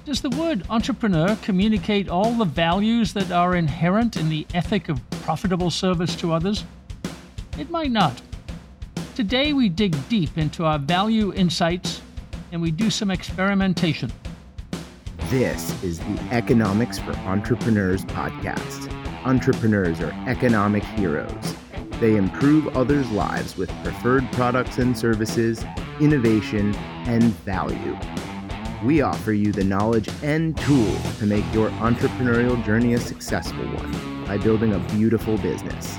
Does the word entrepreneur communicate all the values that are inherent in the ethic of profitable service to others? It might not. Today we dig deep into our value insights and we do some experimentation. This is the Economics for Entrepreneurs podcast. Entrepreneurs are economic heroes. They improve others' lives with preferred products and services, innovation, and value. We offer you the knowledge and tools to make your entrepreneurial journey a successful one by building a beautiful business.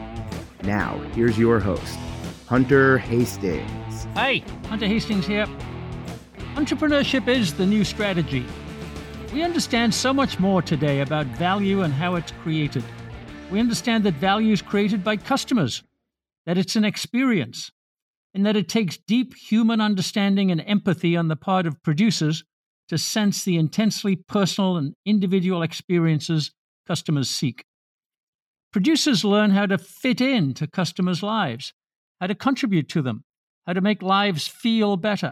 Now, here's your host, Hunter Hastings. Hi, Hunter Hastings here. Entrepreneurship is the new strategy. We understand so much more today about value and how it's created. We understand that value is created by customers, that it's an experience, and that it takes deep human understanding and empathy on the part of producers to sense the intensely personal and individual experiences customers seek. Producers learn how to fit into customers' lives, how to contribute to them, how to make lives feel better.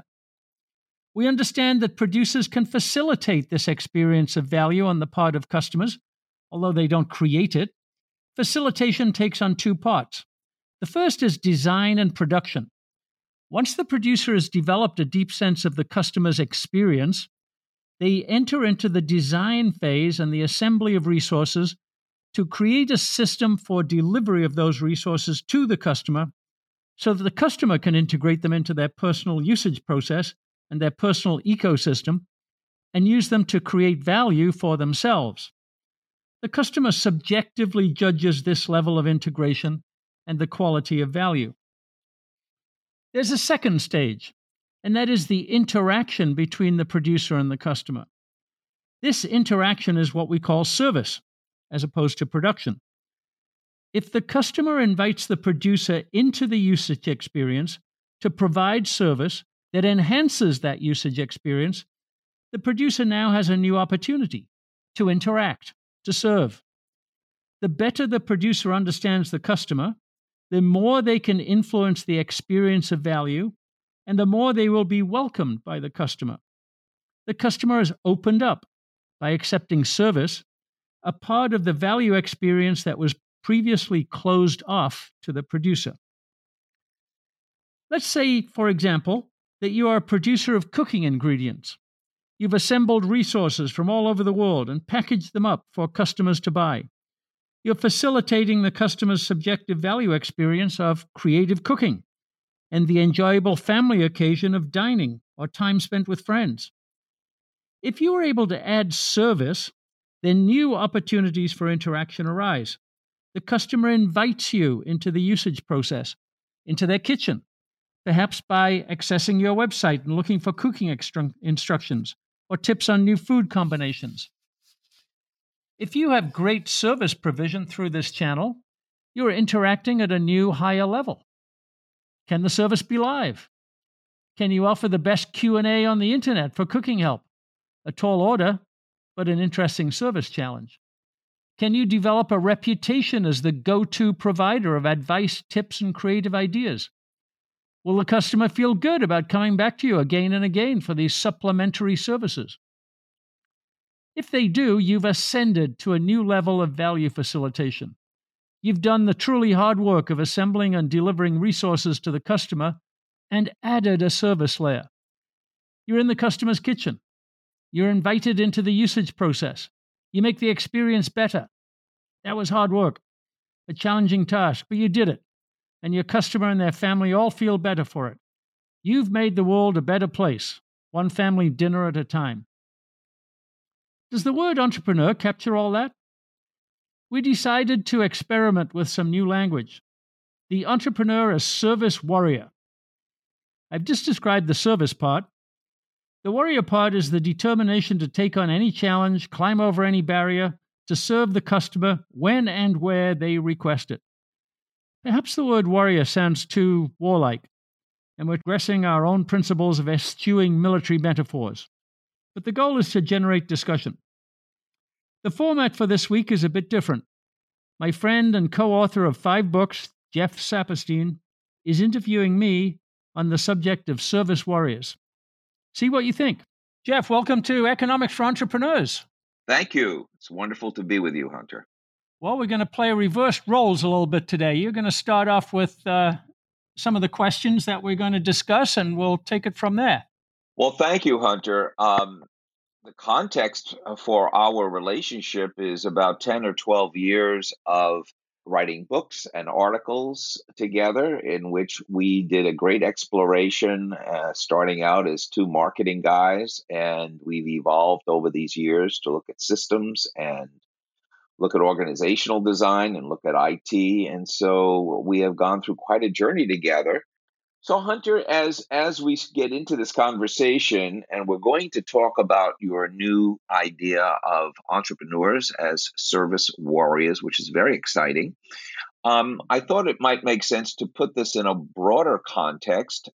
We understand that producers can facilitate this experience of value on the part of customers, although they don't create it. Facilitation takes on two parts. The first is design and production. Once the producer has developed a deep sense of the customer's experience, they enter into the design phase and the assembly of resources to create a system for delivery of those resources to the customer so that the customer can integrate them into their personal usage process and their personal ecosystem and use them to create value for themselves. The customer subjectively judges this level of integration and the quality of value. There's a second stage, and that is the interaction between the producer and the customer. This interaction is what we call service, as opposed to production. If the customer invites the producer into the usage experience to provide service that enhances that usage experience, the producer now has a new opportunity to interact, to serve. The better the producer understands the customer, the more they can influence the experience of value, and the more they will be welcomed by the customer. The customer has opened up by accepting service, a part of the value experience that was previously closed off to the producer. Let's say, for example, that you are a producer of cooking ingredients. You've assembled resources from all over the world and packaged them up for customers to buy. You're facilitating the customer's subjective value experience of creative cooking and the enjoyable family occasion of dining or time spent with friends. If you are able to add service, then new opportunities for interaction arise. The customer invites you into the usage process, into their kitchen, perhaps by accessing your website and looking for cooking instructions or tips on new food combinations. If you have great service provision through this channel, you're interacting at a new, higher level. Can the service be live? Can you offer the best Q&A on the internet for cooking help? A tall order, but an interesting service challenge. Can you develop a reputation as the go-to provider of advice, tips, and creative ideas? Will the customer feel good about coming back to you again and again for these supplementary services? If they do, you've ascended to a new level of value facilitation. You've done the truly hard work of assembling and delivering resources to the customer and added a service layer. You're in the customer's kitchen. You're invited into the usage process. You make the experience better. That was hard work, a challenging task, but you did it. And your customer and their family all feel better for it. You've made the world a better place, one family dinner at a time. Does the word entrepreneur capture all that? We decided to experiment with some new language. The entrepreneur as service warrior. I've just described the service part. The warrior part is the determination to take on any challenge, climb over any barrier, to serve the customer when and where they request it. Perhaps the word warrior sounds too warlike, and we're progressing our own principles of eschewing military metaphors. But the goal is to generate discussion. The format for this week is a bit different. My friend and co-author of 5 books, Jeff Saperstein, is interviewing me on the subject of service warriors. See what you think. Jeff, welcome to Economics for Entrepreneurs. Thank you. It's wonderful to be with you, Hunter. Well, we're going to play reversed roles a little bit today. You're going to start off with some of the questions that we're going to discuss, and we'll take it from there. Well, thank you, Hunter. The context for our relationship is about 10 or 12 years of writing books and articles together, in which we did a great exploration, starting out as two marketing guys, and we've evolved over these years to look at systems and look at organizational design and look at IT. And so we have gone through quite a journey together. So, Hunter, as we get into this conversation, and we're going to talk about your new idea of entrepreneurs as service warriors, which is very exciting, I thought it might make sense to put this in a broader context.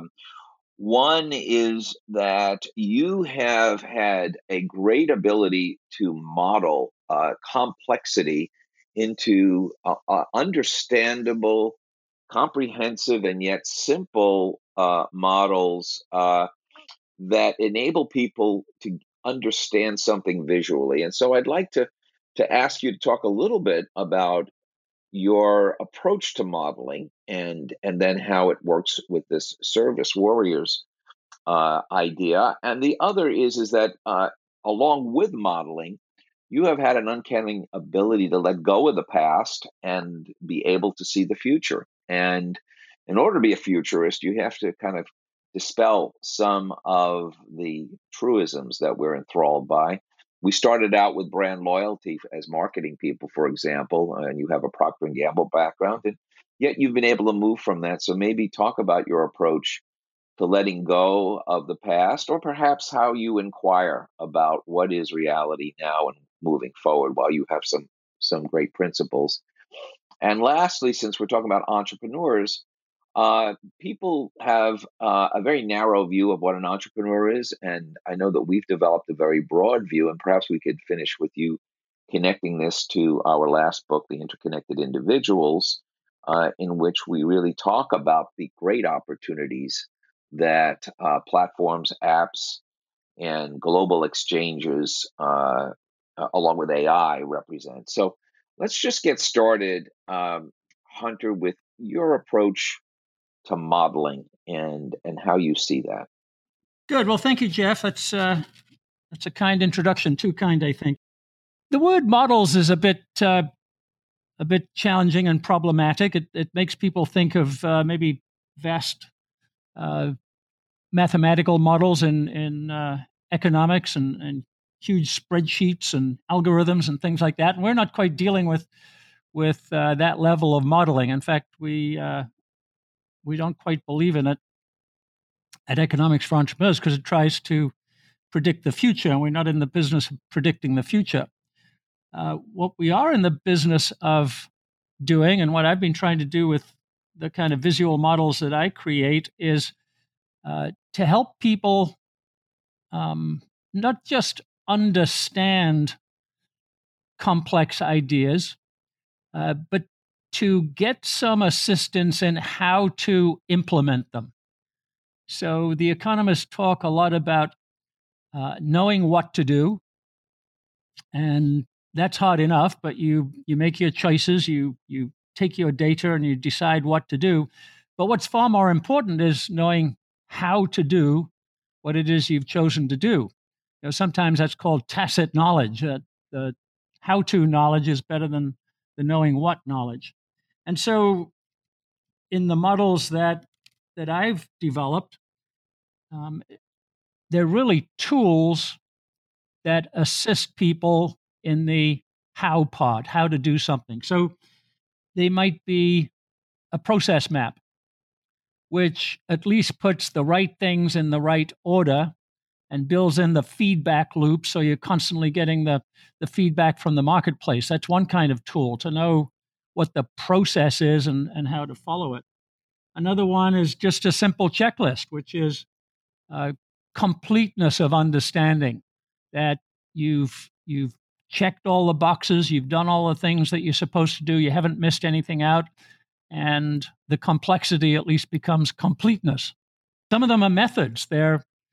One is that you have had a great ability to model complexity into understandable, comprehensive, and yet simple models that enable people to understand something visually. And so I'd like to ask you to talk a little bit about your approach to modeling and then how it works with this service warriors idea. And the other is that along with modeling, you have had an uncanny ability to let go of the past and be able to see the future. And in order to be a futurist, you have to kind of dispel some of the truisms that we're enthralled by. We started out with brand loyalty as marketing people, for example, and you have a Procter & Gamble background, and yet you've been able to move from that. So maybe talk about your approach to letting go of the past, or perhaps how you inquire about what is reality now and moving forward, while you have some great principles. And lastly, since we're talking about entrepreneurs, people have a very narrow view of what an entrepreneur is. And I know that we've developed a very broad view, and perhaps we could finish with you connecting this to our last book, The Interconnected Individuals, in which we really talk about the great opportunities that platforms, apps, and global exchanges, along with AI, represent. So let's just get started, Hunter, with your approach to modeling and how you see that. Good. Well, thank you, Jeff. That's a kind introduction. Too kind, I think. The word models is a bit challenging and problematic. It makes people think of maybe vast mathematical models in economics and huge spreadsheets and algorithms and things like that. And we're not quite dealing with that level of modeling. In fact, we don't quite believe in it at Economics for Entrepreneurs because it tries to predict the future, and we're not in the business of predicting the future. What we are in the business of doing, and what I've been trying to do with the kind of visual models that I create, is to help people not just understand complex ideas, but to get some assistance in how to implement them. So the economists talk a lot about knowing what to do, and that's hard enough, but you make your choices, you take your data and you decide what to do. But what's far more important is knowing how to do what it is you've chosen to do. You know, sometimes that's called tacit knowledge. The how-to knowledge is better than the knowing what knowledge. And so in the models that I've developed, they're really tools that assist people in the how part, how to do something. So they might be a process map, which at least puts the right things in the right order and builds in the feedback loop, so you're constantly getting the feedback from the marketplace. That's one kind of tool to know what the process is and how to follow it. Another one is just a simple checklist, which is completeness of understanding, that you've checked all the boxes, you've done all the things that you're supposed to do, you haven't missed anything out, and the complexity at least becomes completeness. Some of them are methods. They're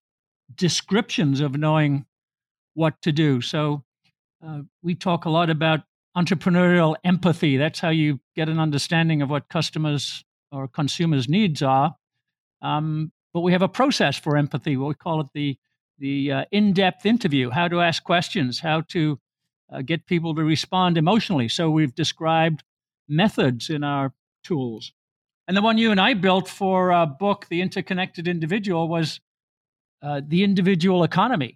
descriptions of knowing what to do. So we talk a lot about entrepreneurial empathy. That's how you get an understanding of what customers or consumers' needs are. But we have a process for empathy. We call it the in-depth interview, how to ask questions, how to get people to respond emotionally. So we've described methods in our tools. And the one you and I built for our book, The Interconnected Individual, was the individual economy,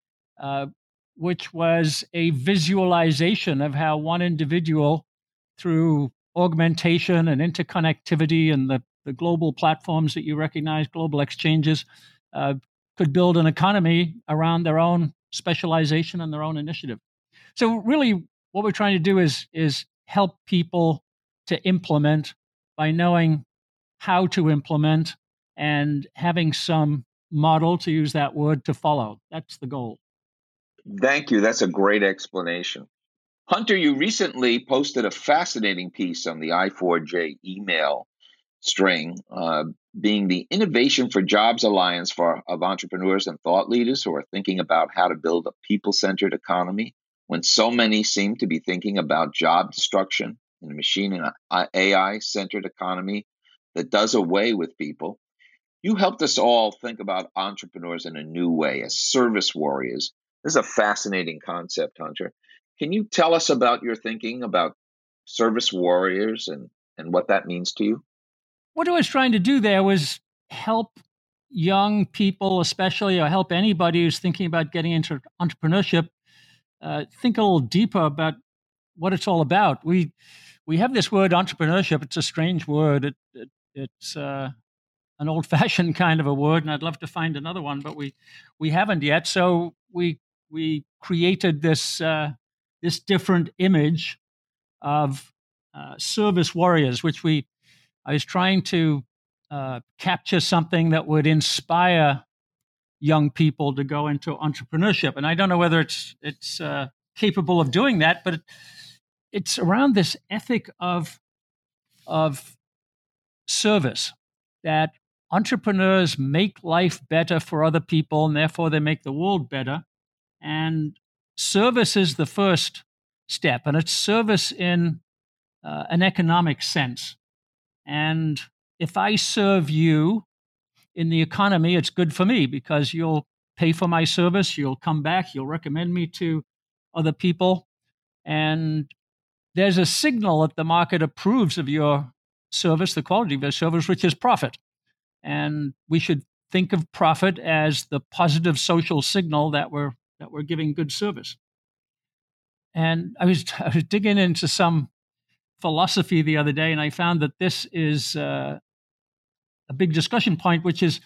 which was a visualization of how one individual, through augmentation and interconnectivity and the global platforms that you recognize, global exchanges, could build an economy around their own specialization and their own initiative. So really what we're trying to do is help people to implement by knowing how to implement and having some model, to use that word, to follow. That's the goal. Thank you. That's a great explanation. Hunter, you recently posted a fascinating piece on the I4J email string, being the Innovation for Jobs Alliance of entrepreneurs and thought leaders who are thinking about how to build a people-centered economy when so many seem to be thinking about job destruction in a machine and AI-centered economy that does away with people. You helped us all think about entrepreneurs in a new way as service warriors. This is a fascinating concept, Hunter. Can you tell us about your thinking about service warriors and what that means to you? What I was trying to do there was help young people, especially, or help anybody who's thinking about getting into entrepreneurship, think a little deeper about what it's all about. We have this word entrepreneurship. It's a strange word. It's an old-fashioned kind of a word, and I'd love to find another one, but we haven't yet. So we created this different image of service warriors, which I was trying to capture something that would inspire young people to go into entrepreneurship. And I don't know whether it's capable of doing that, but it's around this ethic of service, that entrepreneurs make life better for other people, and therefore they make the world better. And service is the first step, and it's service in an economic sense. And if I serve you in the economy, it's good for me because you'll pay for my service, you'll come back, you'll recommend me to other people. And there's a signal that the market approves of your service, the quality of your service, which is profit. And we should think of profit as the positive social signal that we're giving good service. And I was digging into some philosophy the other day, and I found that this is a big discussion point, which is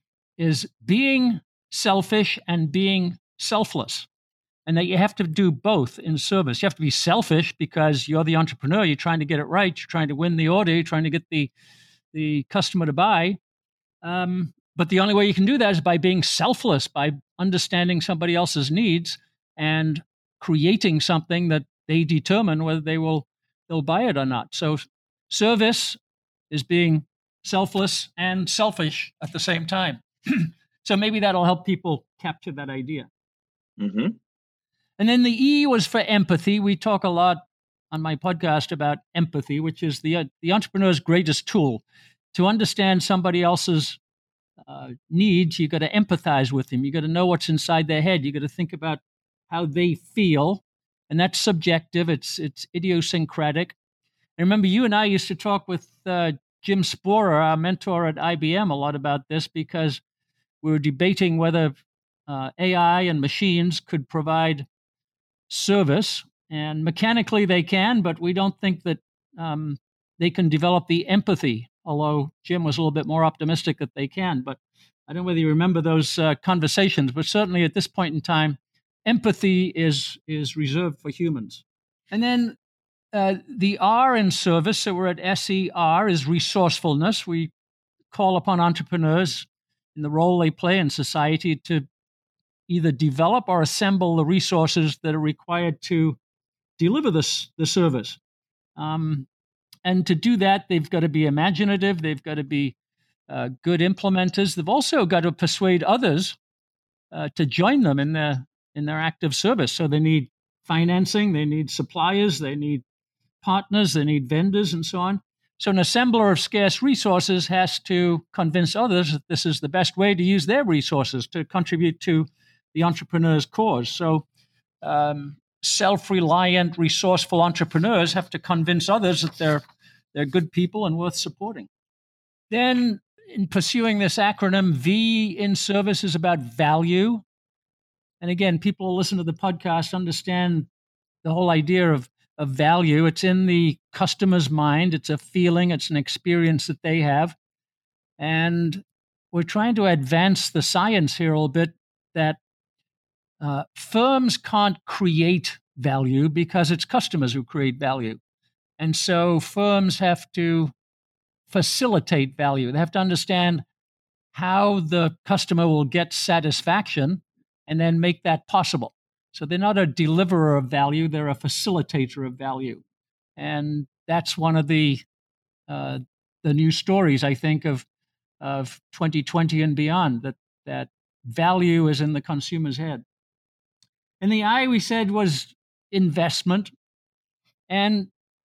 being selfish and being selfless, and that you have to do both in service. You have to be selfish because you're the entrepreneur. You're trying to get it right. You're trying to win the order. You're trying to get the customer to buy. But the only way you can do that is by being selfless, by understanding somebody else's needs and creating something that they determine whether they'll buy it or not. So service is being selfless and selfish at the same time. So maybe that'll help people capture that idea. Mm-hmm. And then the E was for empathy. We talk a lot on my podcast about empathy, which is the entrepreneur's greatest tool. To understand somebody else's needs, you got to empathize with them. You got to know what's inside their head. You got to think about how they feel, and that's subjective. It's idiosyncratic. I remember you and I used to talk with Jim Sporer, our mentor at IBM, a lot about this because we were debating whether AI and machines could provide service, and mechanically they can, but we don't think that they can develop the empathy, although Jim was a little bit more optimistic that they can. But I don't know whether you remember those conversations, but certainly at this point in time, empathy is reserved for humans. And then the R in service, so we're at SER, is resourcefulness. We call upon entrepreneurs in the role they play in society to either develop or assemble the resources that are required to deliver the service. And to do that, they've got to be imaginative. They've got to be good implementers. They've also got to persuade others to join them in their active service. So they need financing, they need suppliers, they need partners, they need vendors, and so on. So an assembler of scarce resources has to convince others that this is the best way to use their resources to contribute to the entrepreneur's cause. So self-reliant, resourceful entrepreneurs have to convince others that they're good people and worth supporting. Then, in pursuing this acronym, V in service is about value. And again, people who listen to the podcast understand the whole idea of value. It's in the customer's mind. It's a feeling. It's an experience that they have. And we're trying to advance the science here a little bit that firms can't create value because it's customers who create value. And so firms have to facilitate value. They have to understand how the customer will get satisfaction and then make that possible. So they're not a deliverer of value, they're a facilitator of value. And that's one of the new stories, I think, of 2020 and beyond, that value is in the consumer's head. And the I, we said, was investment. And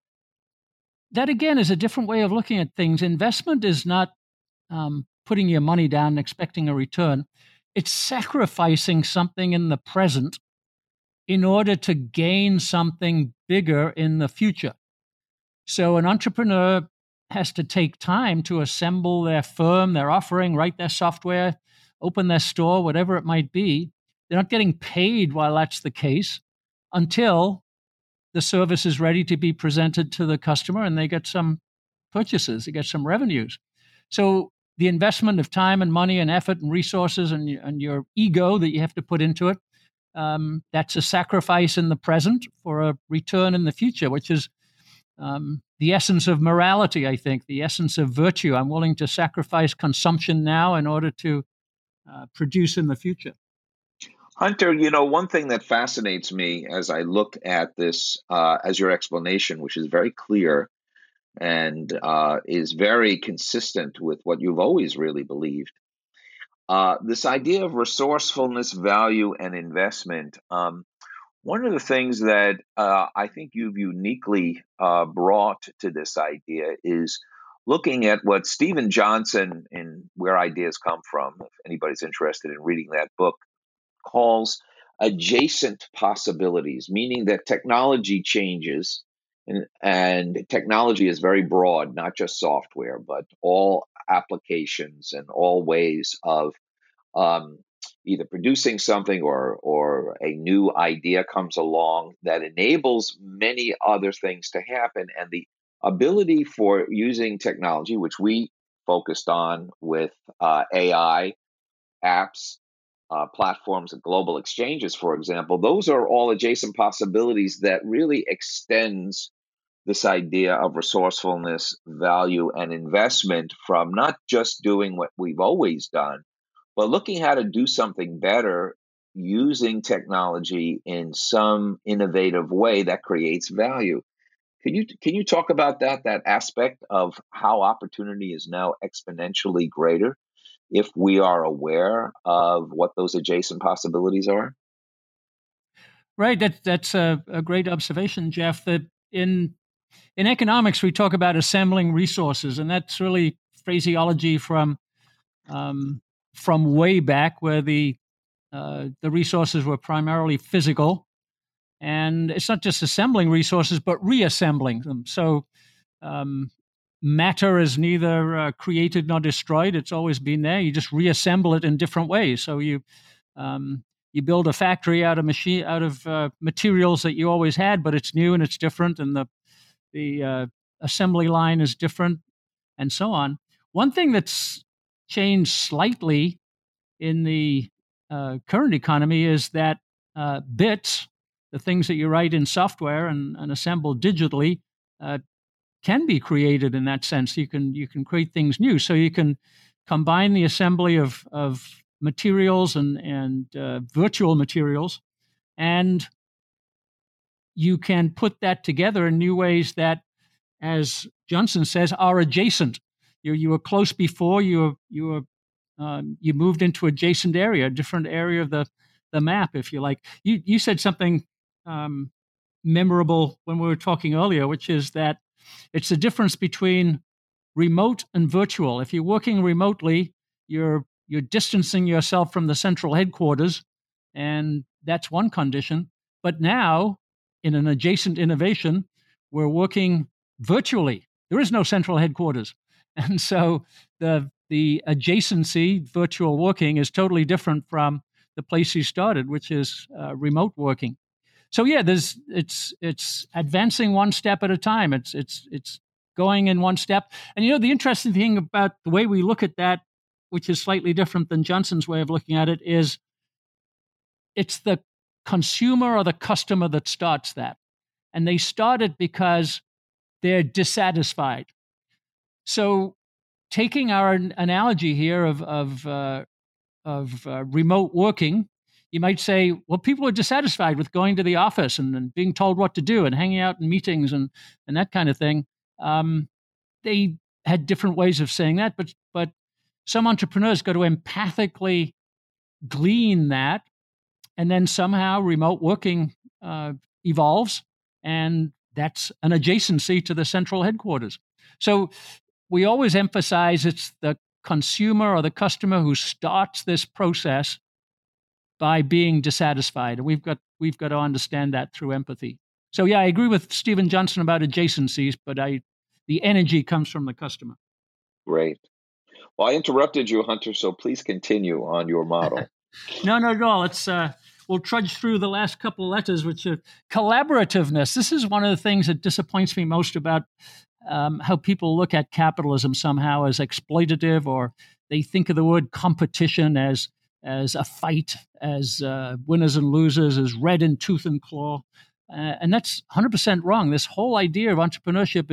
that, again, is a different way of looking at things. Investment is not putting your money down and expecting a return. It's sacrificing something in the present in order to gain something bigger in the future. So an entrepreneur has to take time to assemble their firm, their offering, write their software, open their store, whatever it might be. They're not getting paid while that's the case until the service is ready to be presented to the customer and they get some purchases, they get some revenues. So the investment of time and money and effort and resources and your ego that you have to put into it, that's a sacrifice in the present for a return in the future, which is the essence of morality, I think, the essence of virtue. I'm willing to sacrifice consumption now in order to produce in the future. Hunter, one thing that fascinates me as I look at this, as your explanation, which is very clear and is very consistent with what you've always really believed, this idea of resourcefulness, value, and investment. One of the things that I think you've uniquely brought to this idea is looking at what Steven Johnson in Where Ideas Come From, if anybody's interested in reading that book, calls adjacent possibilities, meaning that technology changes, and technology is very broad, not just software, but all applications and all ways of either producing something or a new idea comes along that enables many other things to happen. And the ability for using technology, which we focused on with AI, apps, platforms, and global exchanges, for example, those are all adjacent possibilities that really extends this idea of resourcefulness, value, and investment from not just doing what we've always done, but looking how to do something better using technology in some innovative way that creates value. Can you talk about that aspect of how opportunity is now exponentially greater if we are aware of what those adjacent possibilities are? Right. That's a great observation, Jeff, that in economics, we talk about assembling resources, and that's really phraseology from way back where the resources were primarily physical. And it's not just assembling resources, but reassembling them. So matter is neither created nor destroyed. It's always been there. You just reassemble it in different ways. So you build a factory out of materials that you always had, but it's new and it's different, and the assembly line is different, and so on. One thing that's changed slightly in the current economy is that bits, the things that you write in software and assemble digitally, can be created in that sense. You can create things new. So you can combine the assembly of materials and virtual materials, and you can put that together in new ways that, as Johnson says, are adjacent. You were close before. You were you moved into adjacent area, a different area of the map, if you like. You said something memorable when we were talking earlier, which is that it's the difference between remote and virtual. If you're working remotely, you're distancing yourself from the central headquarters, and that's one condition. But now, in an adjacent innovation, we're working virtually. There is no central headquarters, and so the adjacency, virtual working, is totally different from the place you started, which is remote working. So yeah, it's advancing one step at a time. It's going in one step. And the interesting thing about the way we look at that, which is slightly different than Johnson's way of looking at it, is it's the consumer or the customer that starts that. And they start it because they're dissatisfied. So taking our analogy here of remote working, you might say, well, people are dissatisfied with going to the office and being told what to do and hanging out in meetings and that kind of thing. They had different ways of saying that, but some entrepreneurs got to empathically glean that, and then somehow remote working evolves, and that's an adjacency to the central headquarters. So we always emphasize it's the consumer or the customer who starts this process by being dissatisfied, and we've got to understand that through empathy. So yeah, I agree with Steven Johnson about adjacencies, but the energy comes from the customer. Great. Well, I interrupted you, Hunter, so please continue on your model. No, not at all. It's we'll trudge through the last couple of letters, which are collaborativeness. This is one of the things that disappoints me most about how people look at capitalism somehow as exploitative, or they think of the word competition as a fight, as winners and losers, as red in tooth and claw. And that's 100% wrong. This whole idea of entrepreneurship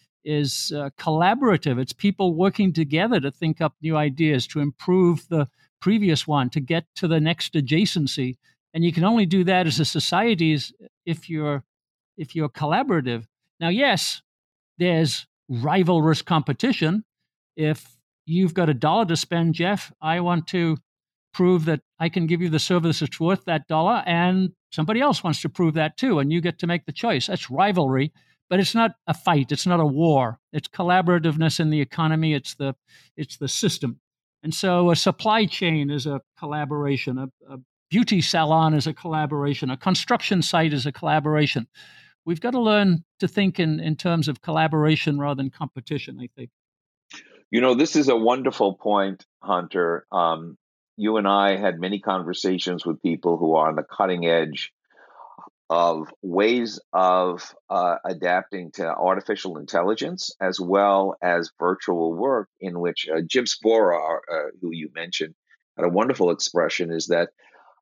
is collaborative. It's people working together to think up new ideas, to improve the previous one, to get to the next adjacency. And you can only do that as a society if you're collaborative. Now, yes, there's rivalrous competition. If you've got $1 to spend, Jeff, I want to prove that I can give you the service that's worth that dollar, and somebody else wants to prove that too, and you get to make the choice. That's rivalry, but it's not a fight. It's not a war. It's collaborativeness in the economy. It's the system. And so a supply chain is a collaboration. A beauty salon is a collaboration. A construction site is a collaboration. We've got to learn to think in terms of collaboration rather than competition, I think. This is a wonderful point, Hunter. You and I had many conversations with people who are on the cutting edge of ways of adapting to artificial intelligence as well as virtual work, in which Jim Spora, who you mentioned, had a wonderful expression, is that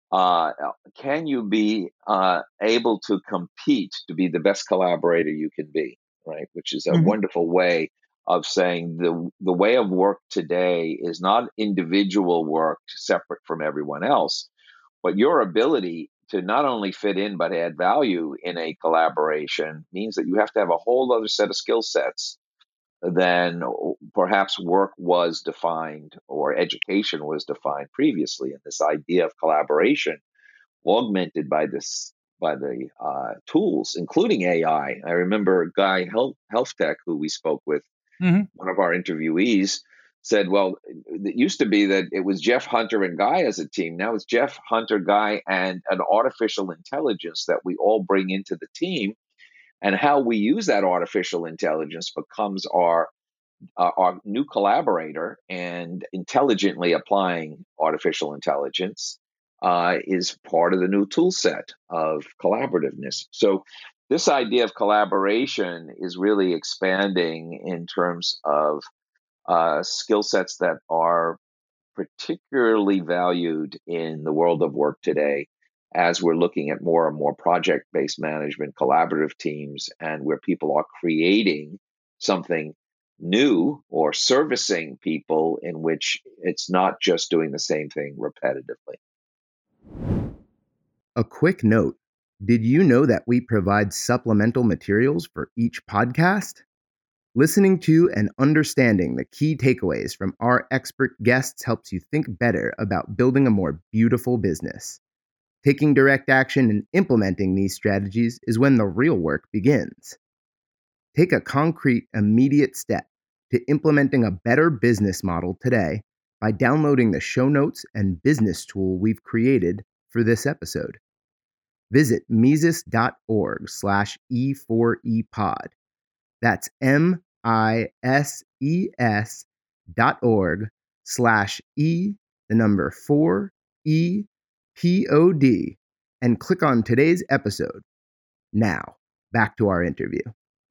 can you be able to compete to be the best collaborator you can be, right? Which is a wonderful way of saying the way of work today is not individual work separate from everyone else, but your ability to not only fit in but add value in a collaboration means that you have to have a whole other set of skill sets than perhaps work was defined or education was defined previously. And this idea of collaboration, augmented by the tools, including AI. I remember Guy Healthtech, who we spoke with, one of our interviewees, said, well, it used to be that it was Jeff, Hunter, and Guy as a team. Now it's Jeff, Hunter, Guy, and an artificial intelligence that we all bring into the team. And how we use that artificial intelligence becomes our new collaborator, and intelligently applying artificial intelligence is part of the new tool set of collaborativeness. So this idea of collaboration is really expanding in terms of skill sets that are particularly valued in the world of work today, as we're looking at more and more project-based management, collaborative teams, and where people are creating something new or servicing people in which it's not just doing the same thing repetitively. A quick note. Did you know that we provide supplemental materials for each podcast? Listening to and understanding the key takeaways from our expert guests helps you think better about building a more beautiful business. Taking direct action and implementing these strategies is when the real work begins. Take a concrete, immediate step to implementing a better business model today by downloading the show notes and business tool we've created for this episode. Visit Mises.org/E4EPod. That's MISES.org/E4EPOD and click on today's episode. Now, back to our interview.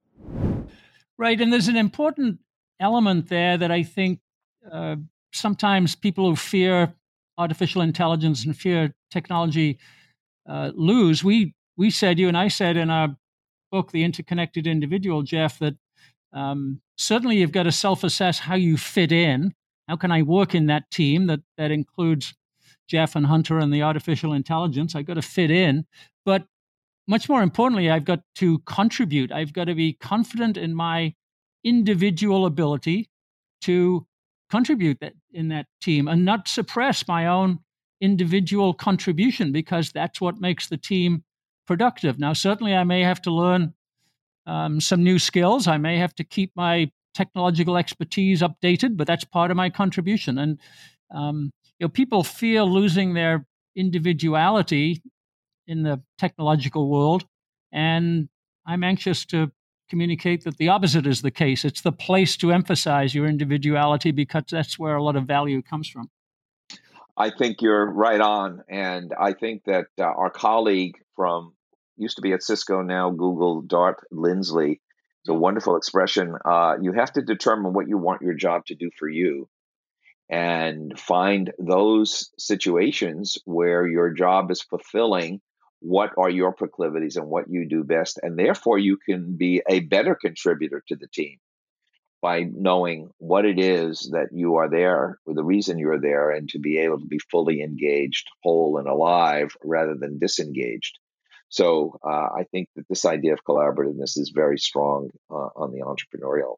Right, and there's an important element there that I think sometimes people who fear artificial intelligence and fear technology lose. We said, you and I said in our book, The Interconnected Individual, Jeff, that certainly you've got to self-assess how you fit in. How can I work in that team that includes Jeff and Hunter and the artificial intelligence? I've got to fit in. But much more importantly, I've got to contribute. I've got to be confident in my individual ability to contribute in that team and not suppress my own individual contribution, because that's what makes the team productive. Now, certainly I may have to learn some new skills. I may have to keep my technological expertise updated, but that's part of my contribution. And people fear losing their individuality in the technological world, and I'm anxious to communicate that the opposite is the case. It's the place to emphasize your individuality, because that's where a lot of value comes from. I think you're right on. And I think that our colleague from used to be at Cisco, now Google, Dart Lindsley, it's a wonderful expression. You have to determine what you want your job to do for you and find those situations where your job is fulfilling what are your proclivities and what you do best. And therefore, you can be a better contributor to the team by knowing what it is that you are there, or the reason you're there, and to be able to be fully engaged, whole, and alive rather than disengaged. So I think that this idea of collaborativeness is very strong on the entrepreneurial.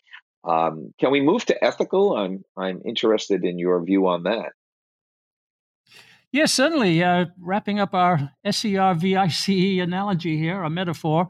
Can we move to ethical? I'm interested in your view on that. Yes, certainly. Wrapping up our SERVICE analogy here, a metaphor,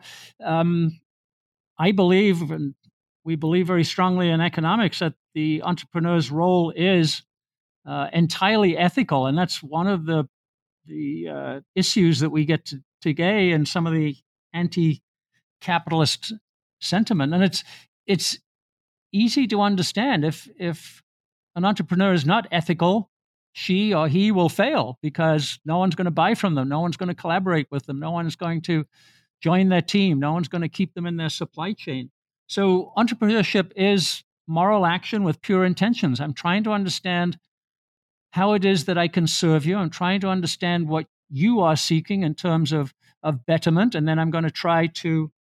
I believe, and we believe very strongly in economics, that the entrepreneur's role is entirely ethical, and that's one of the issues that we get today in some of the anti-capitalist sentiment. And it's easy to understand. If an entrepreneur is not ethical, she or he will fail, because no one's going to buy from them, no one's going to collaborate with them, no one's going to join their team, no one's going to keep them in their supply chain. So entrepreneurship is moral action with pure intentions. I'm trying to understand how it is that I can serve you. I'm trying to understand what you are seeking in terms of betterment, and then I'm going to try to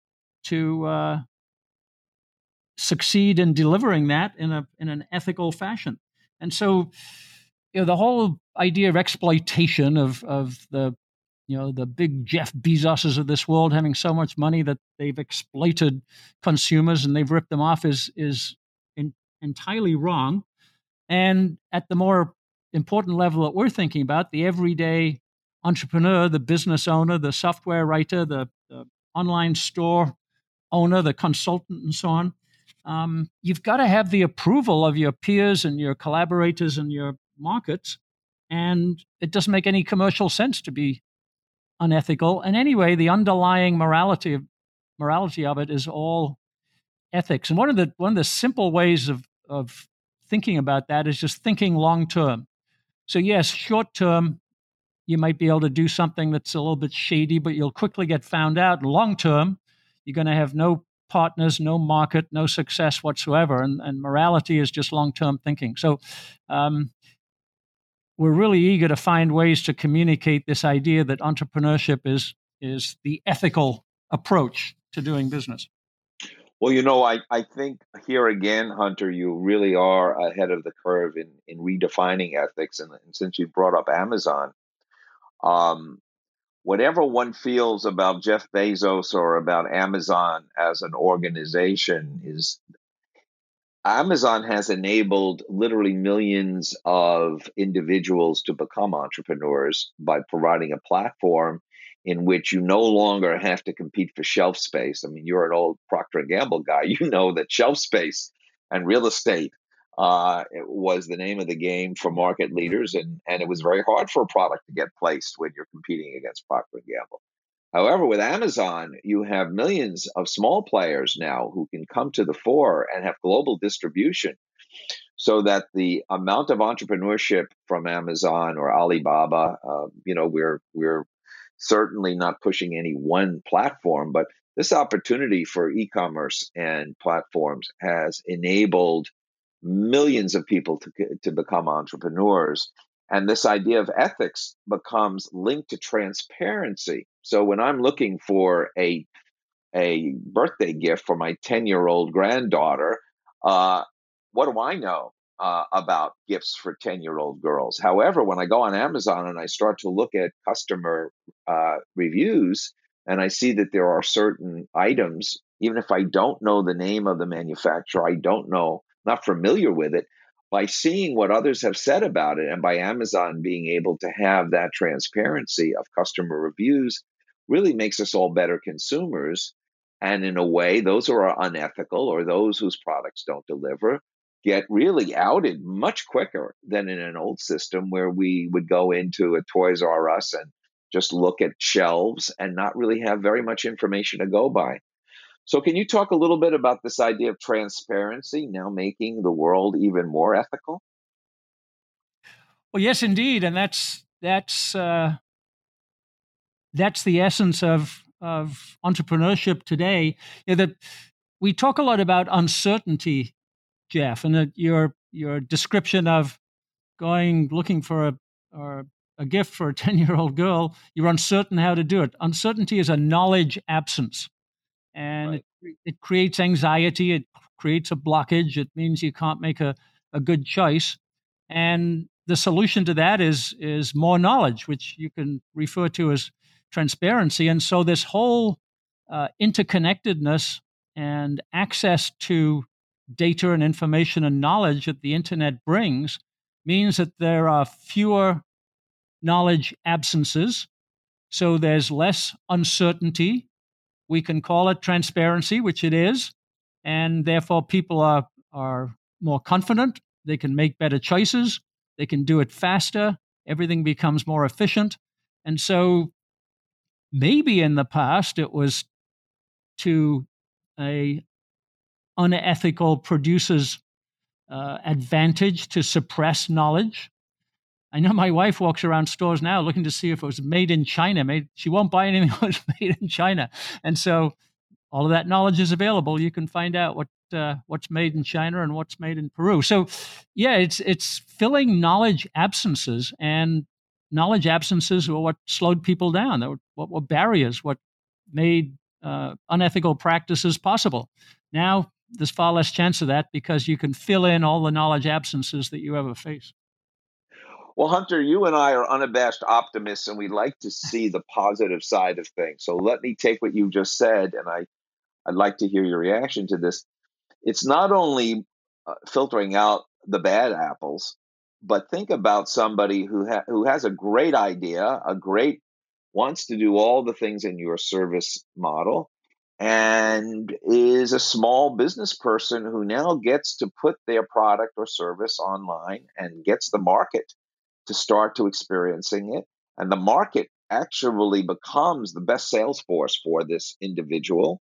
succeed in delivering that in an ethical fashion. And so, the whole idea of exploitation of the the big Jeff Bezoses of this world having so much money that they've exploited consumers and they've ripped them off is entirely wrong. And at the more important level that we're thinking about, the everyday entrepreneur, the business owner, the software writer, the online store owner, the consultant, and so on, you've got to have the approval of your peers and your collaborators and your markets. And it doesn't make any commercial sense to be unethical. And anyway, the underlying morality of it is all ethics. And one of the simple ways of thinking about that is just thinking long term. So yes, short term, you might be able to do something that's a little bit shady, but you'll quickly get found out. Long term, you're going to have no partners, no market, no success whatsoever. And morality is just long term thinking. So we're really eager to find ways to communicate this idea that entrepreneurship is the ethical approach to doing business. Well, I think here again, Hunter, you really are ahead of the curve in redefining ethics. And since you brought up Amazon, whatever one feels about Jeff Bezos or about Amazon as an organization is Amazon has enabled literally millions of individuals to become entrepreneurs by providing a platform in which you no longer have to compete for shelf space. I mean, you're an old Procter and Gamble guy. You know that shelf space and real estate was the name of the game for market leaders, and it was very hard for a product to get placed when you're competing against Procter and Gamble. However, with Amazon, you have millions of small players now who can come to the fore and have global distribution so that the amount of entrepreneurship from Amazon or Alibaba, we're certainly not pushing any one platform, but this opportunity for e-commerce and platforms has enabled millions of people to become entrepreneurs. And this idea of ethics becomes linked to transparency. So when I'm looking for a birthday gift for my 10-year-old granddaughter, what do I know about gifts for 10-year-old girls? However, when I go on Amazon and I start to look at customer reviews, and I see that there are certain items, even if I don't know the name of the manufacturer, not familiar with it, by seeing what others have said about it, and by Amazon being able to have that transparency of customer reviews, really makes us all better consumers. And in a way, those who are unethical or those whose products don't deliver get really outed much quicker than in an old system where we would go into a Toys R Us and just look at shelves and not really have very much information to go by. So can you talk a little bit about this idea of transparency now making the world even more ethical? Well, yes, indeed, and that's the essence of entrepreneurship today. That we talk a lot about uncertainty, Jeff, and that your description of going looking for a gift for a 10-year-old girl, you're uncertain how to do it. Uncertainty is a knowledge absence, and Right. it creates anxiety. It creates a blockage. It means you can't make a good choice. And the solution to that is more knowledge, which you can refer to as transparency. And so this whole interconnectedness and access to data and information and knowledge that the internet brings means that there are fewer knowledge absences. So there's less uncertainty. We can call it transparency, which it is, and therefore people are more confident. They can make better choices. They can do it faster. Everything becomes more efficient. And so maybe in the past it was to a unethical producer's advantage to suppress knowledge. I know my wife walks around stores now looking to see if it was made in China. She won't buy anything that was made in China. And so all of that knowledge is available. You can find out what's made in China and what's made in Peru. So, yeah, it's filling knowledge absences, and knowledge absences were what slowed people down. What were barriers? What made unethical practices possible? Now there's far less chance of that because you can fill in all the knowledge absences that you ever face. Well, Hunter, you and I are unabashed optimists, and we like to see the positive side of things. So let me take what you just said, and I'd like to hear your reaction to this. It's not only filtering out the bad apples, but think about somebody who has a great idea, wants to do all the things in your service model, and is a small business person who now gets to put their product or service online and gets the market to start to experiencing it. And the market actually becomes the best sales force for this individual.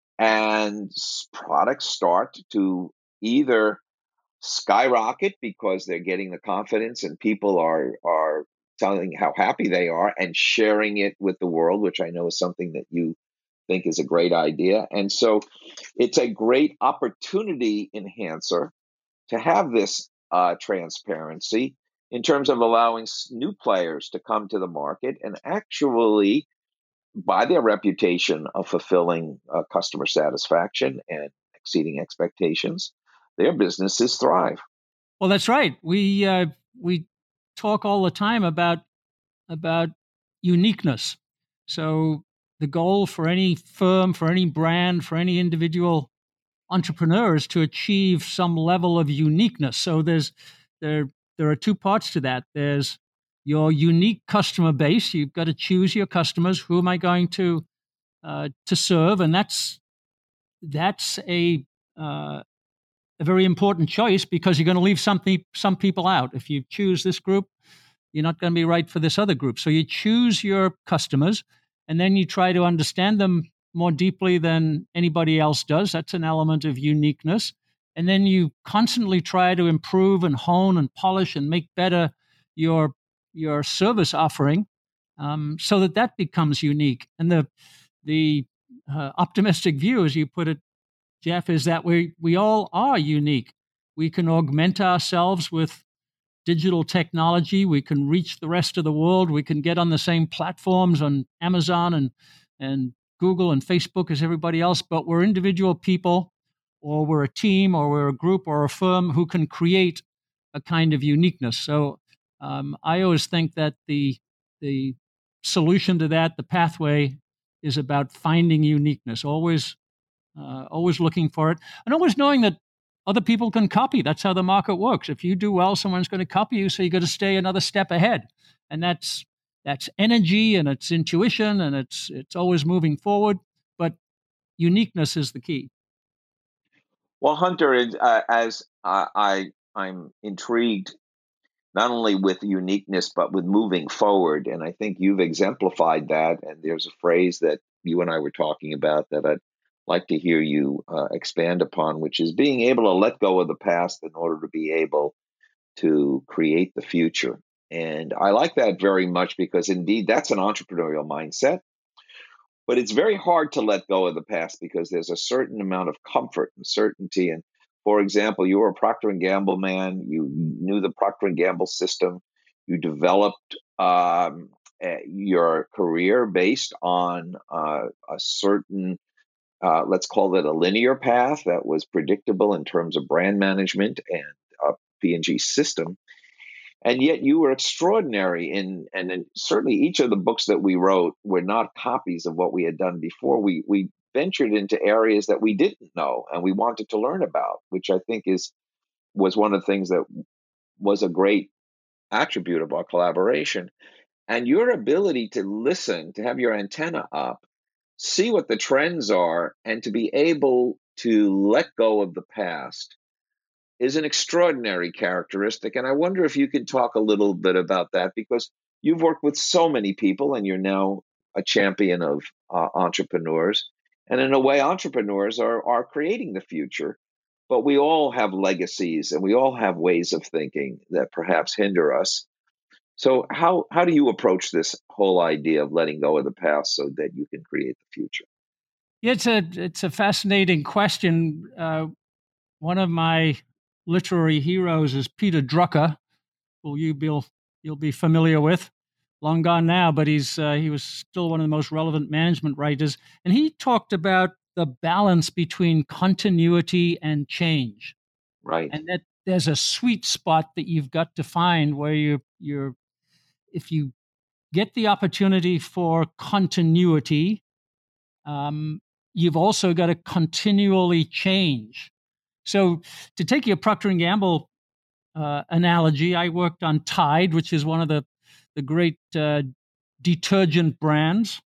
And products start to either skyrocket because they're getting the confidence and people are telling how happy they are and sharing it with the world, which I know is something that you think is a great idea. And so it's a great opportunity enhancer to have this transparency in terms of allowing new players to come to the market and actually, by their reputation of fulfilling customer satisfaction and exceeding expectations, their businesses thrive. Well, that's right. We talk all the time about uniqueness. So the goal for any firm, for any brand, for any individual entrepreneurs to achieve some level of uniqueness. So there are two parts to that. There's your unique customer base. You've got to choose your customers. Who am I going to serve? And that's a very important choice, because you're going to leave some people out. If you choose this group, you're not going to be right for this other group. So you choose your customers, and then you try to understand them more deeply than anybody else does. That's an element of uniqueness. And then you constantly try to improve and hone and polish and make better your service offering, so that becomes unique. And the optimistic view, as you put it, Jeff, is that we all are unique. We can augment ourselves with digital technology. We can reach the rest of the world. We can get on the same platforms on Amazon and Google and Facebook as everybody else, but we're individual people, or we're a team, or we're a group, or a firm who can create a kind of uniqueness. So I always think that the solution to that, the pathway, is about finding uniqueness, always looking for it, and always knowing that other people can copy. That's how the market works. If you do well, someone's going to copy you, so you got to stay another step ahead. And that's energy, and it's intuition, and it's always moving forward. But uniqueness is the key. Well, Hunter, as I'm intrigued not only with uniqueness, but with moving forward. And I think you've exemplified that. And there's a phrase that you and I were talking about that I'd like to hear you expand upon, which is being able to let go of the past in order to be able to create the future. And I like that very much, because indeed that's an entrepreneurial mindset. But it's very hard to let go of the past, because there's a certain amount of comfort and certainty. And for example, you were a Procter & Gamble man. You knew the Procter & Gamble system. You developed your career based on a certain, let's call it a linear path that was predictable in terms of brand management and P&G system. And yet you were extraordinary and certainly each of the books that we wrote were not copies of what we had done before. We ventured into areas that we didn't know and we wanted to learn about, which I think was one of the things that was a great attribute of our collaboration. And your ability to listen, to have your antenna up, see what the trends are, and to be able to let go of the past is an extraordinary characteristic. And I wonder if you could talk a little bit about that, because you've worked with so many people and you're now a champion of entrepreneurs. And in a way, entrepreneurs are creating the future, but we all have legacies and we all have ways of thinking that perhaps hinder us. So how do you approach this whole idea of letting go of the past so that you can create the future? Yeah, it's a fascinating question. One of my literary heroes is Peter Drucker, who you'll be familiar with. Long gone now, but he was still one of the most relevant management writers, and he talked about the balance between continuity and change. Right. And that there's a sweet spot that you've got to find where you're if you get the opportunity for continuity, you've also got to continually change. So to take your Procter & Gamble analogy, I worked on Tide, which is one of the great detergent brands.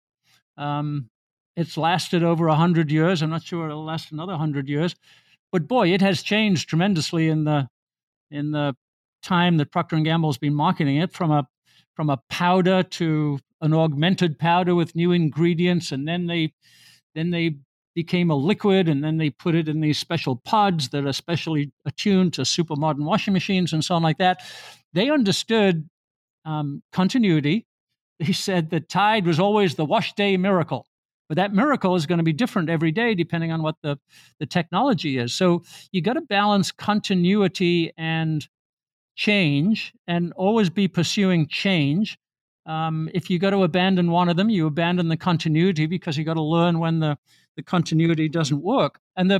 It's lasted over 100 years. I'm not sure it'll last another 100 years. But boy, it has changed tremendously in the time that Procter & Gamble's been marketing it, from a powder to an augmented powder with new ingredients, and then they became a liquid, and then they put it in these special pods that are specially attuned to super modern washing machines and so on like that. They understood continuity. They said that Tide was always the wash day miracle, but that miracle is going to be different every day depending on what the technology is. So you got to balance continuity and change, and always be pursuing change. If you got to abandon one of them, you abandon the continuity, because you got to learn when the continuity doesn't work. And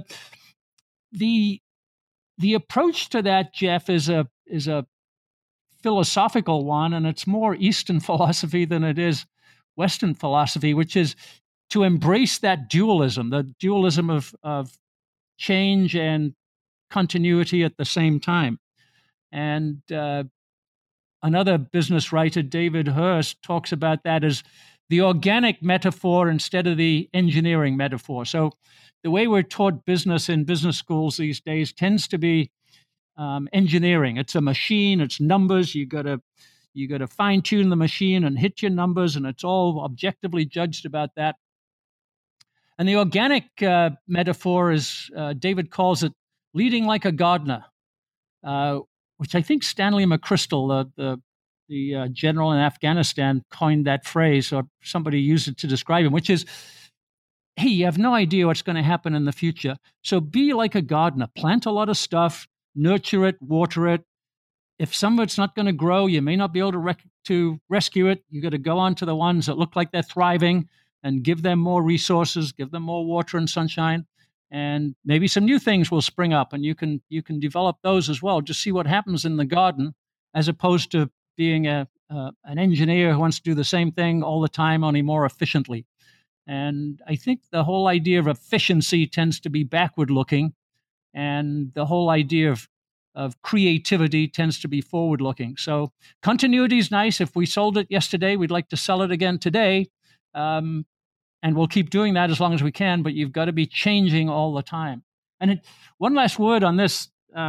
the approach to that, Jeff, is a philosophical one, and it's more Eastern philosophy than it is Western philosophy, which is to embrace that dualism, the dualism of change and continuity at the same time. And another business writer, David Hurst, talks about that as the organic metaphor instead of the engineering metaphor. So the way we're taught business in business schools these days tends to be engineering. It's a machine, it's numbers. You got to fine tune the machine and hit your numbers, and it's all objectively judged about that. And the organic metaphor is, David calls it leading like a gardener, which I think Stanley McChrystal, the general in Afghanistan, coined that phrase, or somebody used it to describe him, which is, hey, you have no idea what's going to happen in the future. So be like a gardener, plant a lot of stuff, nurture it, water it. If some of it's not going to grow, you may not be able to rescue it. You got to go on to the ones that look like they're thriving and give them more resources, give them more water and sunshine, and maybe some new things will spring up, and you can develop those as well. Just see what happens in the garden, as opposed to being an engineer who wants to do the same thing all the time, only more efficiently. And I think the whole idea of efficiency tends to be backward looking, and the whole idea of creativity tends to be forward looking. So continuity is nice. If we sold it yesterday, we'd like to sell it again today. And we'll keep doing that as long as we can, but you've got to be changing all the time. And one last word on this.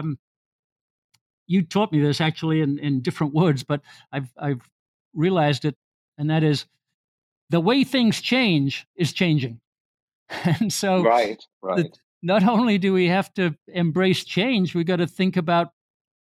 You taught me this actually in different words, but I've realized it, and that is the way things change is changing. And so right. Not only do we have to embrace change, we've got to think about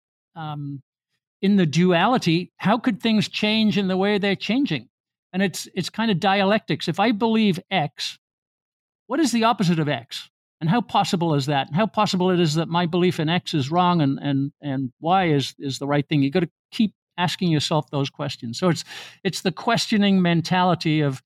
in the duality, how could things change in the way they're changing? And it's kind of dialectics. If I believe X, what is the opposite of X? And how possible is that? And how possible it is that my belief in X is wrong and Y is the right thing? You've got to keep asking yourself those questions. So it's the questioning mentality of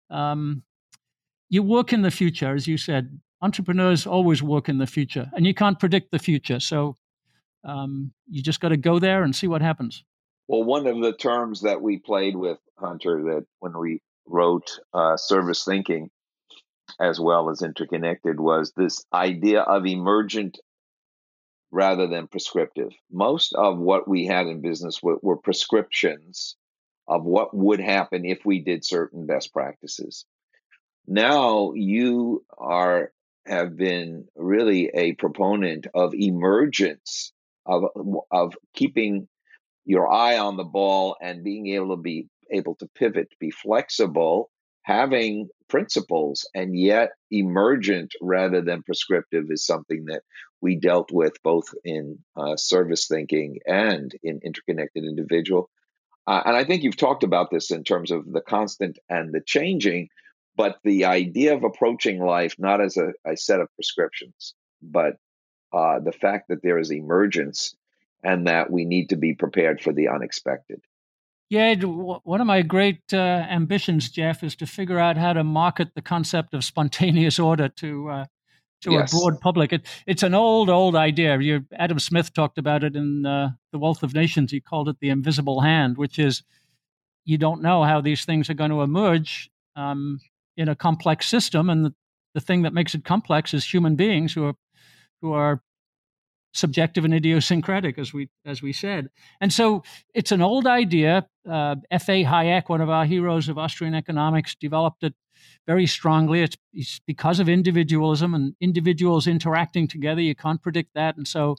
you work in the future, as you said. Entrepreneurs always work in the future, and you can't predict the future. So you just got to go there and see what happens. Well, one of the terms that we played with, Hunter, that when we wrote Service Thinking as well as Interconnected, was this idea of emergent rather than prescriptive. Most of what we had in business were prescriptions of what would happen if we did certain best practices. Now you have been really a proponent of emergence, of keeping your eye on the ball and being able to pivot, be flexible, having principles, and yet emergent rather than prescriptive is something that we dealt with both in Service Thinking and in Interconnected Individual. And I think you've talked about this in terms of the constant and the changing, but the idea of approaching life not as a set of prescriptions, but the fact that there is emergence and that we need to be prepared for the unexpected. Yeah, one of my great ambitions, Jeff, is to figure out how to market the concept of spontaneous order to yes. a broad public. It's an old idea. Adam Smith talked about it in The Wealth of Nations. He called it the invisible hand, which is you don't know how these things are going to emerge in a complex system, and the thing that makes it complex is human beings who are subjective and idiosyncratic, as we said. And so it's an old idea. F.A. Hayek, one of our heroes of Austrian economics, developed it very strongly. It's because of individualism and individuals interacting together. You can't predict that. And so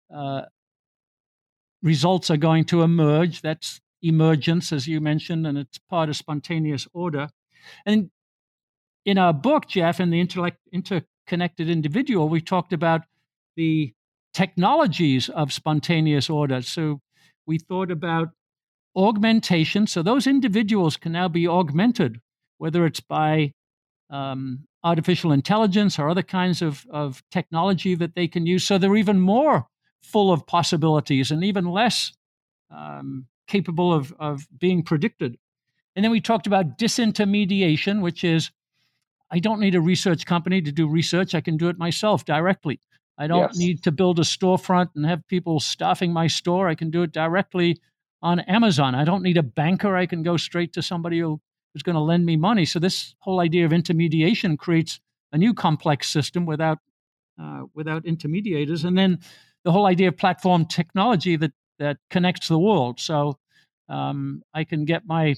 results are going to emerge. That's emergence, as you mentioned, and it's part of spontaneous order. And in our book, Jeff, in the Interconnected Individual, we talked about the technologies of spontaneous order. So we thought about augmentation. So those individuals can now be augmented, whether it's by artificial intelligence or other kinds of technology that they can use. So they're even more full of possibilities and even less capable of being predicted. And then we talked about disintermediation, which is I don't need a research company to do research. I can do it myself directly. I don't yes. need to build a storefront and have people staffing my store. I can do it directly on Amazon. I don't need a banker. I can go straight to somebody who's going to lend me money. So this whole idea of intermediation creates a new complex system without without intermediators. And then the whole idea of platform technology that connects the world. So I can get my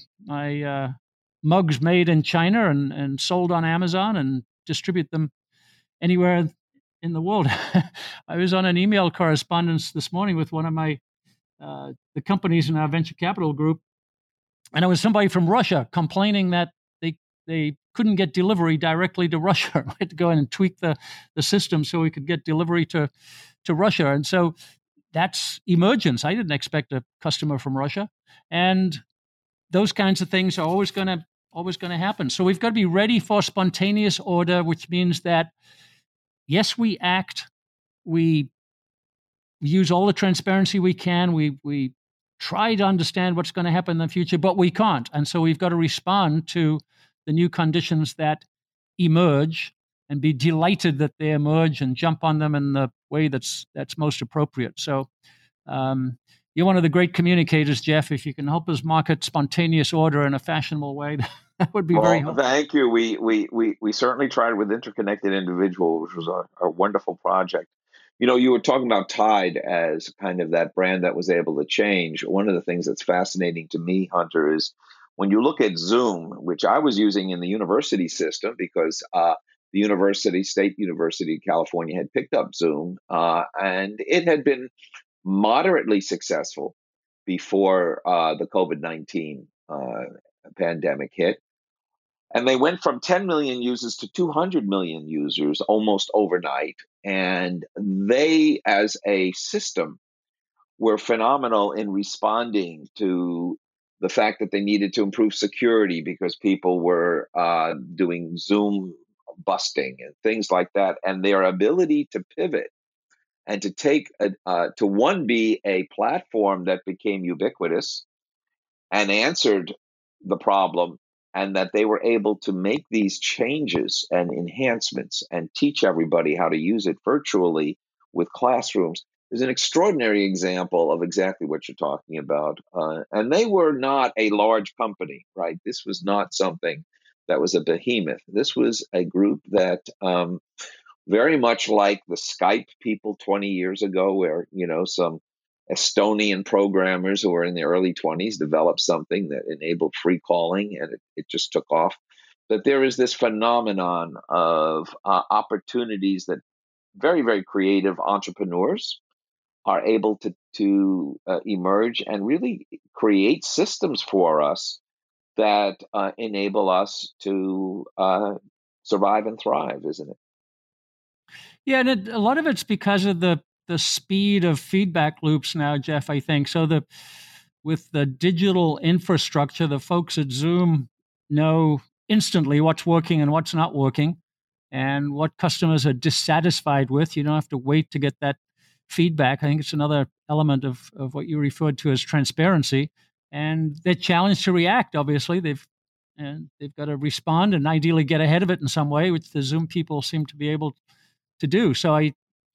mugs made in China and sold on Amazon and distribute them anywhere in the world. I was on an email correspondence this morning with one of my the companies in our venture capital group, and it was somebody from Russia complaining that they couldn't get delivery directly to Russia. We had to go in and tweak the system so we could get delivery to Russia. And so that's emergence. I didn't expect a customer from Russia, and those kinds of things are always going to happen. So we've got to be ready for spontaneous order, which means that yes, we act, we use all the transparency we can, we try to understand what's going to happen in the future, but we can't. And so we've got to respond to the new conditions that emerge and be delighted that they emerge and jump on them in the way that's most appropriate. So you're one of the great communicators, Jeff. If you can help us market spontaneous order in a fashionable way, that would be very helpful. Thank you. We certainly tried with Interconnected Individual, which was a wonderful project. You were talking about Tide as kind of that brand that was able to change. One of the things that's fascinating to me, Hunter, is when you look at Zoom, which I was using in the university system because the State University of California had picked up Zoom, and it had been moderately successful before the COVID-19 pandemic hit. And they went from 10 million users to 200 million users almost overnight. And they, as a system, were phenomenal in responding to the fact that they needed to improve security because people were doing Zoom busting and things like that. And their ability to pivot and to take be a platform that became ubiquitous and answered the problem, and that they were able to make these changes and enhancements and teach everybody how to use it virtually with classrooms is an extraordinary example of exactly what you're talking about. And they were not a large company, right? This was not something that was a behemoth. This was a group that very much like the Skype people 20 years ago, where, some Estonian programmers who were in their early 20s developed something that enabled free calling, and it just took off. But there is this phenomenon of opportunities that very, very creative entrepreneurs are able to emerge and really create systems for us that enable us to survive and thrive, isn't it? Yeah, and a lot of it's because of the speed of feedback loops now, Jeff, I think. So with the digital infrastructure, the folks at Zoom know instantly what's working and what's not working and what customers are dissatisfied with. You don't have to wait to get that feedback. I think it's another element of what you referred to as transparency. And they're challenged to react, obviously. They've got to respond and ideally get ahead of it in some way, which the Zoom people seem to be able to do. So I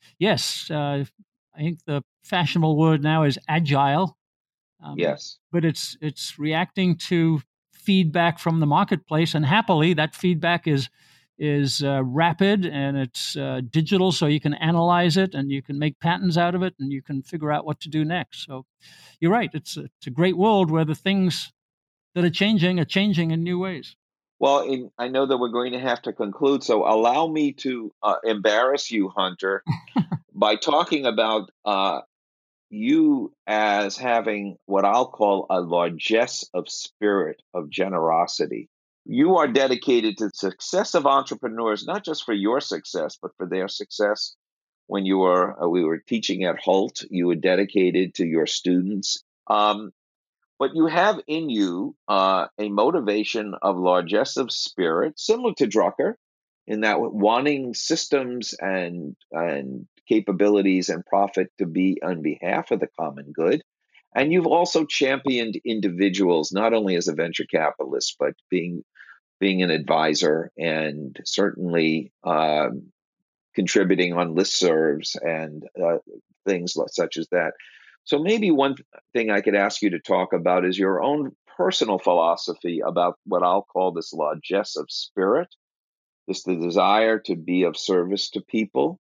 think the fashionable word now is agile. Yes, but it's reacting to feedback from the marketplace, and happily, that feedback is rapid and it's digital, so you can analyze it and you can make patterns out of it and you can figure out what to do next. So you're right; it's a great world where the things that are changing in new ways. Well, I know that we're going to have to conclude, so allow me to embarrass you, Hunter, by talking about you as having what I'll call a largesse of spirit, of generosity. You are dedicated to the success of entrepreneurs, not just for your success, but for their success. When we were teaching at Hult, you were dedicated to your students. But you have in you a motivation of largesse of spirit, similar to Drucker, in that wanting systems and capabilities and profit to be on behalf of the common good. And you've also championed individuals, not only as a venture capitalist, but being an advisor and certainly contributing on listservs and things such as that. So maybe one thing I could ask you to talk about is your own personal philosophy about what I'll call this largesse of spirit, the desire to be of service to people,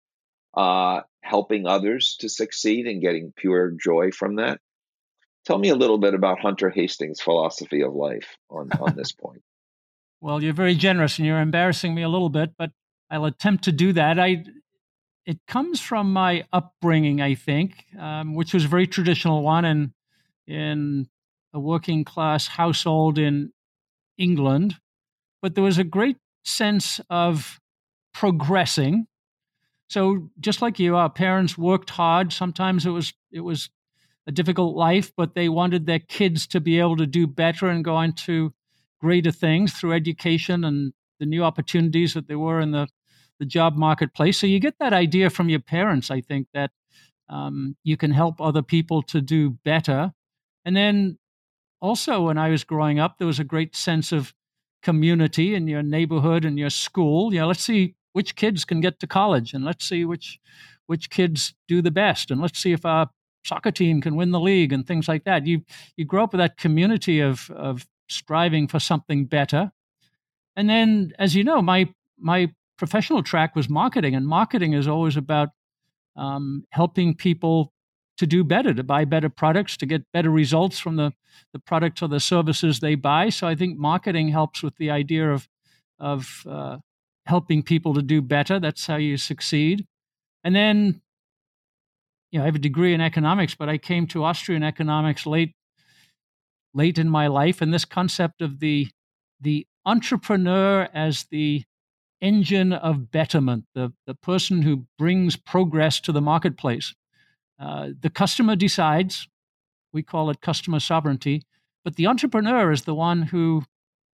helping others to succeed and getting pure joy from that. Tell me a little bit about Hunter Hastings' philosophy of life on this point. Well, you're very generous and you're embarrassing me a little bit, but I'll attempt to do that. It comes from my upbringing, I think, which was a very traditional one in a working class household in England. But there was a great sense of progressing. So just like you, our parents worked hard. Sometimes it was a difficult life, but they wanted their kids to be able to do better and go on to greater things through education and the new opportunities that there were in the job marketplace. So you get that idea from your parents, I think, that you can help other people to do better. And then also, when I was growing up, there was a great sense of community in your neighborhood and your school. Let's see which kids can get to college, and let's see which kids do the best, and let's see if our soccer team can win the league and things like that. You grow up with that community of striving for something better. And then, as you know, my professional track was marketing, and marketing is always about helping people to do better, to buy better products, to get better results from the products or the services they buy. So I think marketing helps with the idea of helping people to do better. That's how you succeed. And then, I have a degree in economics, but I came to Austrian economics late in my life, and this concept of the entrepreneur as the engine of betterment, the person who brings progress to the marketplace. The customer decides. We call it customer sovereignty, but the entrepreneur is the one who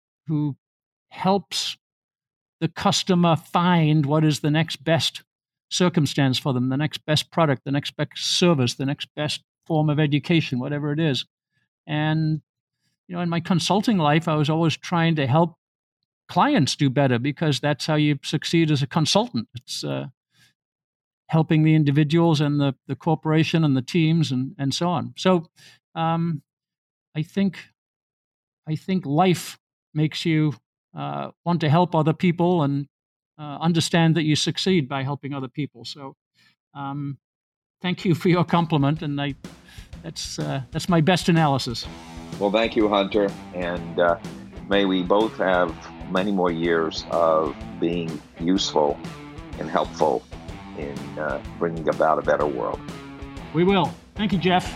helps the customer find what is the next best circumstance for them, the next best product, the next best service, the next best form of education, whatever it is. And in my consulting life, I was always trying to help clients do better, because that's how you succeed as a consultant. It's helping the individuals and the corporation and the teams and so on. So I think life makes you want to help other people and understand that you succeed by helping other people. So thank you for your compliment, and that's my best analysis. Well, thank you, Hunter, and may we both have many more years of being useful and helpful in bringing about a better world. We will. Thank you, Jeff.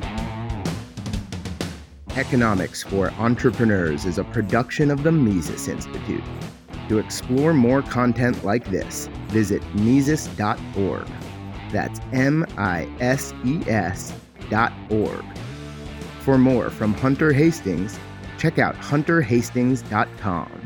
Economics for Entrepreneurs is a production of the Mises Institute. To explore more content like this, visit Mises.org. That's MISES.org. For more from Hunter Hastings, check out hunterhastings.com.